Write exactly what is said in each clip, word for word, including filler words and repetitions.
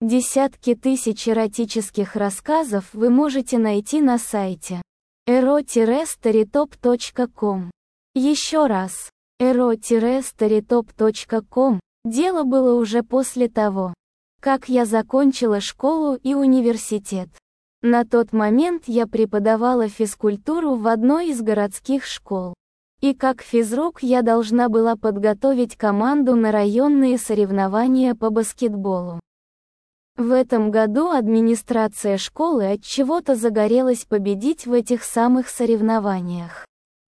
Десятки тысяч эротических рассказов вы можете найти на сайте эро старитоп точка ком. Еще раз, эро старитоп точка ком. Дело было уже после того, как я закончила школу и университет. На тот момент я преподавала физкультуру в одной из городских школ. И как физрук я должна была подготовить команду на районные соревнования по баскетболу. В этом году администрация школы отчего-то загорелась победить в этих самых соревнованиях.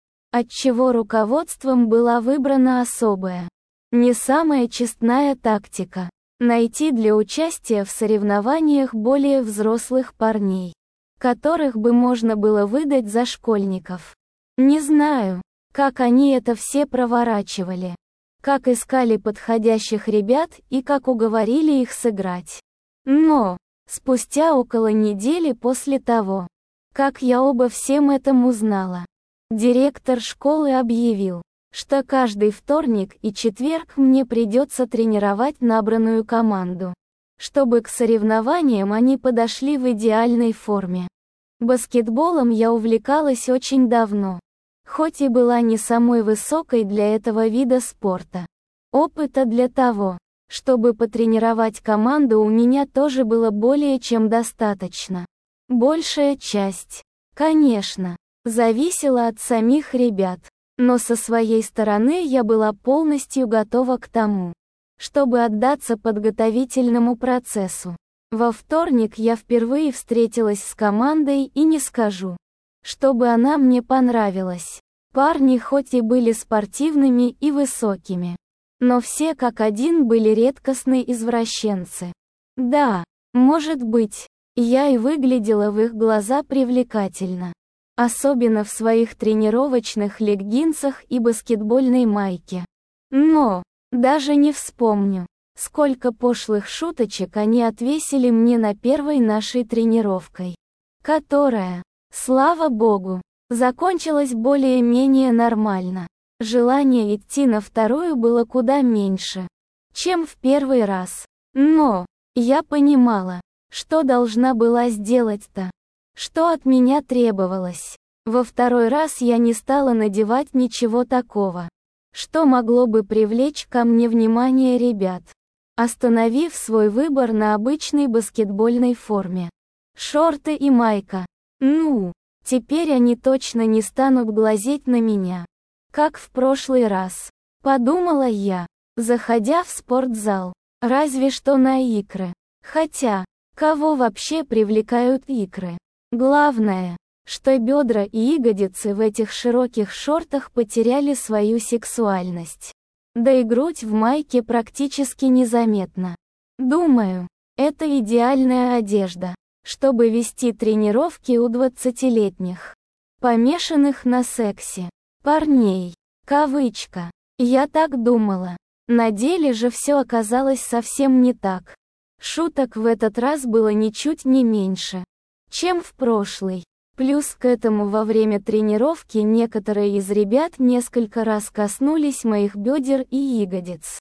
Отчего руководством была выбрана особая, не самая честная тактика – найти для участия в соревнованиях более взрослых парней, которых бы можно было выдать за школьников. Не знаю, как они это все проворачивали, как искали подходящих ребят и как уговорили их сыграть. Но, спустя около недели после того, как я обо всем этом узнала, директор школы объявил, что каждый вторник и четверг мне придется тренировать набранную команду, чтобы к соревнованиям они подошли в идеальной форме. Баскетболом я увлекалась очень давно, хоть и была не самой высокой для этого вида спорта. Опыта для того, чтобы потренировать команду, у меня тоже было более чем достаточно. Большая часть, конечно, зависела от самих ребят, но со своей стороны я была полностью готова к тому, чтобы отдаться подготовительному процессу. Во вторник я впервые встретилась с командой и не скажу, чтобы она мне понравилась. Парни хоть и были спортивными и высокими, но все как один были редкостные извращенцы. Да, может быть, я и выглядела в их глаза привлекательно. Особенно в своих тренировочных леггинсах и баскетбольной майке. Но, даже не вспомню, сколько пошлых шуточек они отвесили мне на первой нашей тренировкой, которая, слава богу, закончилась более-менее нормально. Желание идти на вторую было куда меньше, чем в первый раз. Но, я понимала, что должна была сделать-то, что от меня требовалось. Во второй раз я не стала надевать ничего такого, что могло бы привлечь ко мне внимание ребят, остановив свой выбор на обычной баскетбольной форме. Шорты и майка. Ну, теперь они точно не станут глазеть на меня, как в прошлый раз, подумала я, заходя в спортзал. Разве что на икры. Хотя, кого вообще привлекают икры? Главное, что бедра и ягодицы в этих широких шортах потеряли свою сексуальность. Да и грудь в майке практически незаметна. Думаю, это идеальная одежда, чтобы вести тренировки у двадцатилетних, помешанных на сексе, парней. Кавычка. Я так думала. На деле же все оказалось совсем не так. Шуток в этот раз было ничуть не меньше, чем в прошлый. Плюс к этому во время тренировки некоторые из ребят несколько раз коснулись моих бедер и ягодиц.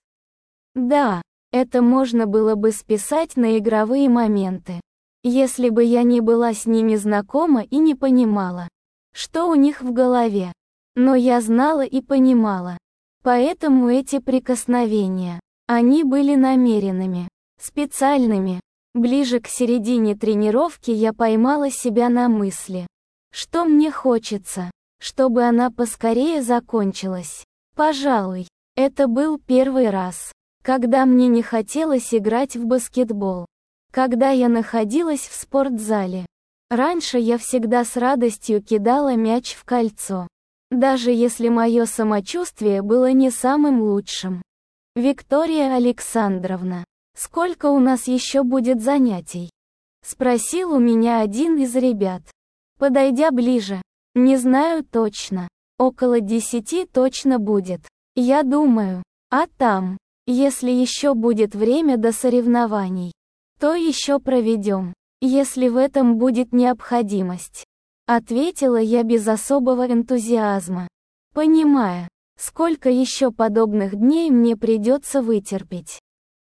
Да, это можно было бы списать на игровые моменты, если бы я не была с ними знакома и не понимала, что у них в голове. Но я знала и понимала. Поэтому эти прикосновения, они были намеренными, специальными. Ближе к середине тренировки я поймала себя на мысли, что мне хочется, чтобы она поскорее закончилась. Пожалуй, это был первый раз, когда мне не хотелось играть в баскетбол. Когда я находилась в спортзале. Раньше я всегда с радостью кидала мяч в кольцо, даже если мое самочувствие было не самым лучшим. Виктория Александровна, сколько у нас еще будет занятий? Спросил у меня один из ребят, подойдя ближе. Не знаю точно. Около десяти точно будет. Я думаю. А там, если еще будет время до соревнований, то еще проведем, если в этом будет необходимость. Ответила я без особого энтузиазма, понимая, сколько еще подобных дней мне придется вытерпеть.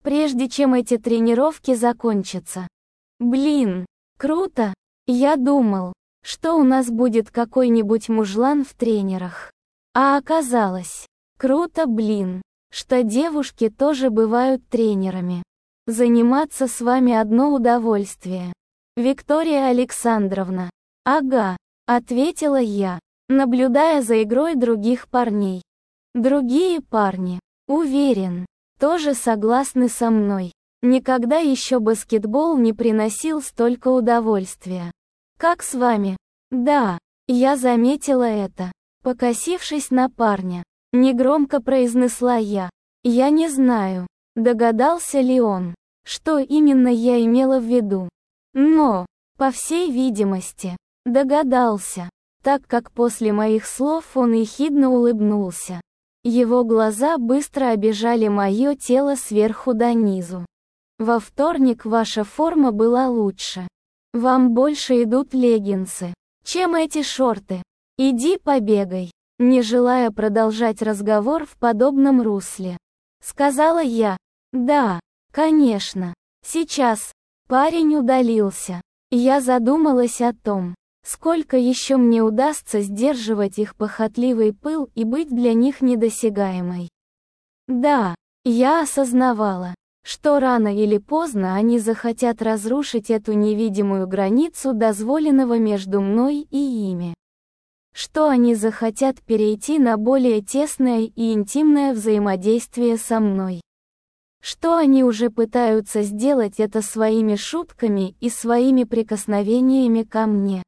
прежде чем эти тренировки закончатся. Блин, круто! Я думал, что у нас будет какой-нибудь мужлан в тренерах. А оказалось, круто, блин, что девушки тоже бывают тренерами. Заниматься с вами одно удовольствие. Виктория Александровна. Ага, ответила я, наблюдая за игрой других парней. Другие парни, уверен, тоже согласны со мной. Никогда еще баскетбол не приносил столько удовольствия. Как с вами? Да, я заметила это. Покосившись на парня, негромко произнесла я. Я не знаю, догадался ли он, что именно я имела в виду. Но, по всей видимости, догадался, так как после моих слов он ехидно улыбнулся. Его глаза быстро обежали мое тело сверху донизу. Во вторник ваша форма была лучше. Вам больше идут леггинсы, чем эти шорты. Иди побегай. Не желая продолжать разговор в подобном русле, сказала я. Да, конечно. Сейчас. Парень удалился. Я задумалась о том, сколько еще мне удастся сдерживать их похотливый пыл и быть для них недосягаемой. Да, я осознавала, что рано или поздно они захотят разрушить эту невидимую границу дозволенного между мной и ими. Что они захотят перейти на более тесное и интимное взаимодействие со мной. Что они уже пытаются сделать это своими шутками и своими прикосновениями ко мне.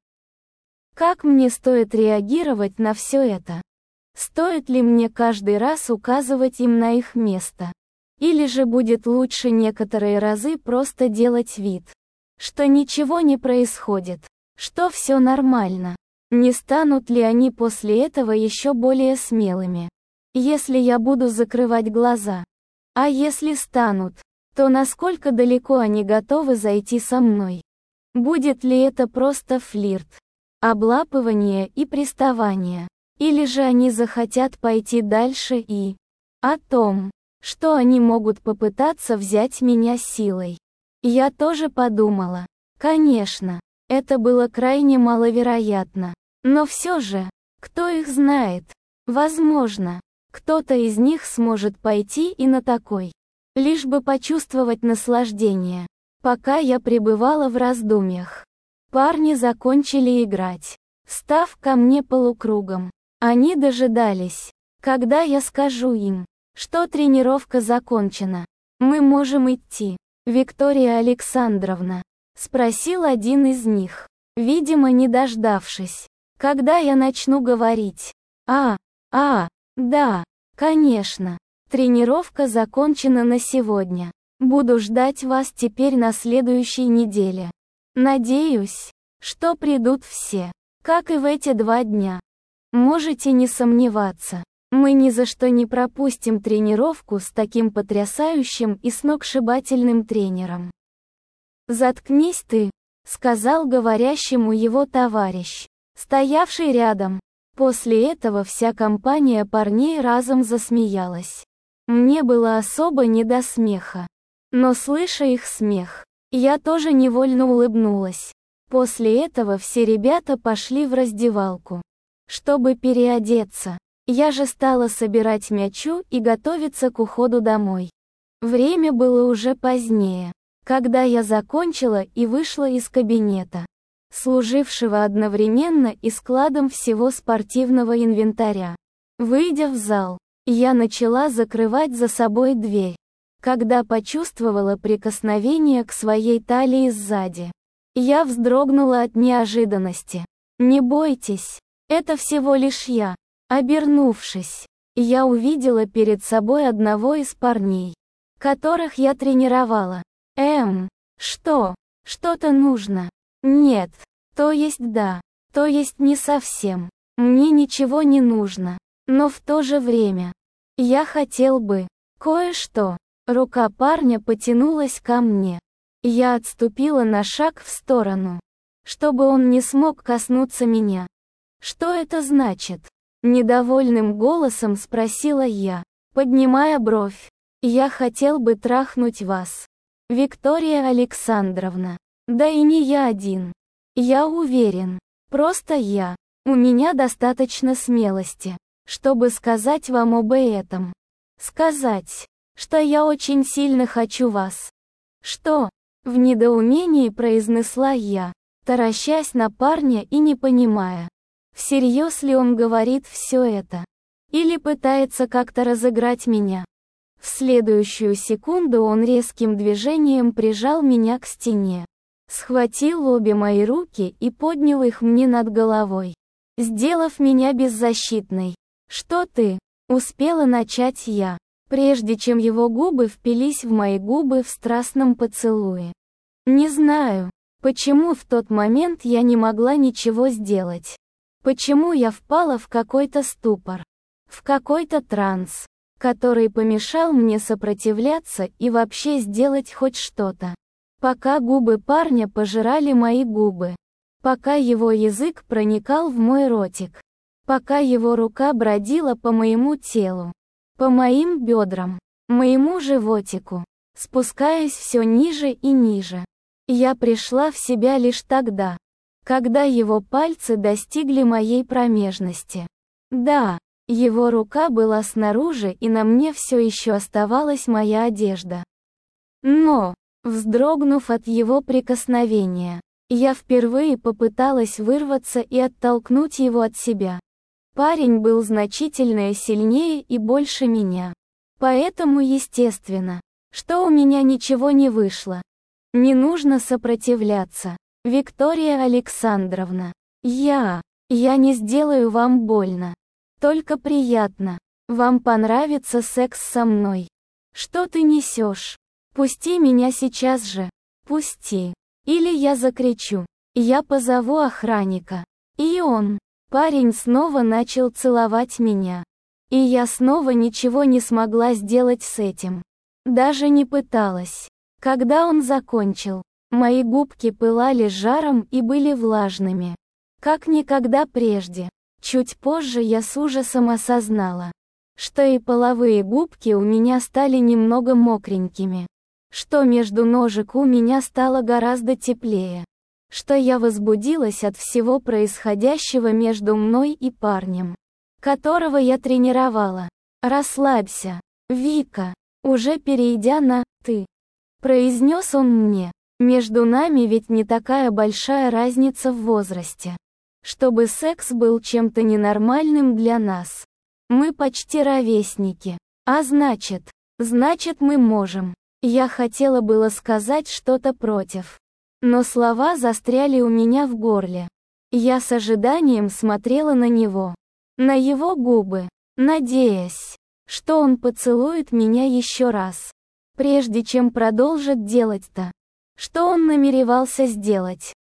Как мне стоит реагировать на все это? Стоит ли мне каждый раз указывать им на их место? Или же будет лучше некоторые разы просто делать вид, что ничего не происходит, что все нормально? Не станут ли они после этого еще более смелыми, если я буду закрывать глаза? А если станут, то насколько далеко они готовы зайти со мной? Будет ли это просто флирт, облапывание и приставание? Или же они захотят пойти дальше и о том, что они могут попытаться взять меня силой? Я тоже подумала. Конечно, это было крайне маловероятно. Но все же, кто их знает? Возможно, кто-то из них сможет пойти и на такой, лишь бы почувствовать наслаждение. Пока я пребывала в раздумьях, парни закончили играть, став ко мне полукругом. Они дожидались, когда я скажу им, что тренировка закончена. Мы можем идти. Виктория Александровна, спросил один из них, видимо, не дождавшись, когда я начну говорить. А, а, да, конечно. Тренировка закончена на сегодня. Буду ждать вас теперь на следующей неделе. Надеюсь, что придут все, как и в эти два дня. Можете не сомневаться, мы ни за что не пропустим тренировку с таким потрясающим и сногсшибательным тренером. «Заткнись ты», — сказал говорящему его товарищ, стоявший рядом. После этого вся компания парней разом засмеялась. Мне было особо не до смеха. Но слыша их смех, я тоже невольно улыбнулась. После этого все ребята пошли в раздевалку, чтобы переодеться. Я же стала собирать мячу и готовиться к уходу домой. Время было уже позднее, когда я закончила и вышла из кабинета, служившего одновременно и складом всего спортивного инвентаря. Выйдя в зал, я начала закрывать за собой дверь, когда почувствовала прикосновение к своей талии сзади. Я вздрогнула от неожиданности. «Не бойтесь, это всего лишь я». Обернувшись, я увидела перед собой одного из парней, которых я тренировала. Эм, что? Что-то нужно? Нет, то есть да, то есть не совсем. Мне ничего не нужно, но в то же время я хотел бы кое-что. Рука парня потянулась ко мне. Я отступила на шаг в сторону, чтобы он не смог коснуться меня. Что это значит? Недовольным голосом спросила я, поднимая бровь. Я хотел бы трахнуть вас. Виктория Александровна. Да и не я один. Я уверен. Просто я. У меня достаточно смелости, чтобы сказать вам об этом. Сказать, что я очень сильно хочу вас. Что? В недоумении произнесла я, таращась на парня и не понимая, всерьез ли он говорит все это, или пытается как-то разыграть меня. В следующую секунду он резким движением прижал меня к стене, схватил обе мои руки и поднял их мне над головой, сделав меня беззащитной. «Что ты?» — успела начать я, прежде чем его губы впились в мои губы в страстном поцелуе. Не знаю, почему в тот момент я не могла ничего сделать. Почему я впала в какой-то ступор, в какой-то транс, который помешал мне сопротивляться и вообще сделать хоть что-то. Пока губы парня пожирали мои губы, пока его язык проникал в мой ротик, пока его рука бродила по моему телу, по моим бедрам, моему животику, спускаясь все ниже и ниже. Я пришла в себя лишь тогда, когда его пальцы достигли моей промежности. Да, его рука была снаружи и на мне все еще оставалась моя одежда. Но, вздрогнув от его прикосновения, я впервые попыталась вырваться и оттолкнуть его от себя. Парень был значительно сильнее и больше меня. Поэтому естественно, что у меня ничего не вышло. Не нужно сопротивляться, Виктория Александровна. Я, я не сделаю вам больно. Только приятно. Вам понравится секс со мной. Что ты несешь? Пусти меня сейчас же. Пусти. Или я закричу. Я позову охранника. И он. Парень снова начал целовать меня. И я снова ничего не смогла сделать с этим. Даже не пыталась. Когда он закончил, мои губки пылали жаром и были влажными. Как никогда прежде. Чуть позже я с ужасом осознала, что и половые губки у меня стали немного мокренькими, что между ножек у меня стало гораздо теплее, что я возбудилась от всего происходящего между мной и парнем, которого я тренировала. «Расслабься, Вика», уже перейдя на «ты», произнес он мне. Между нами ведь не такая большая разница в возрасте, чтобы секс был чем-то ненормальным для нас. Мы почти ровесники. А значит, значит мы можем. Я хотела было сказать что-то против, но слова застряли у меня в горле. Я с ожиданием смотрела на него, на его губы, надеясь, что он поцелует меня еще раз, прежде чем продолжит делать то, что он намеревался сделать.